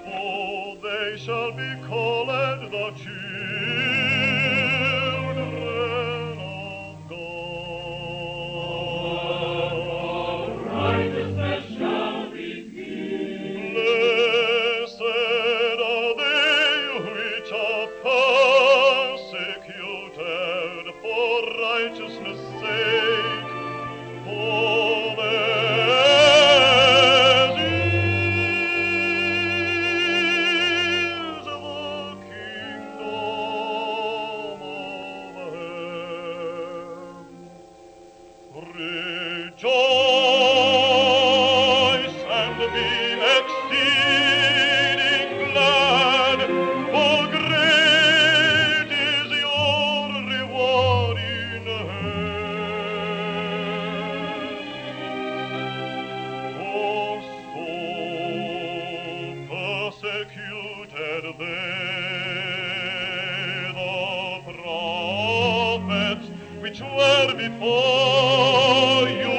For they shall be called the children of God. Righteousness shall be peace. Blessed are they which are persecuted for righteousness' sake, for theirs is the kingdom of heaven. Rejoice and be exceeding glad, for great is your reward in heaven. For so persecuted they the prophets which were before you.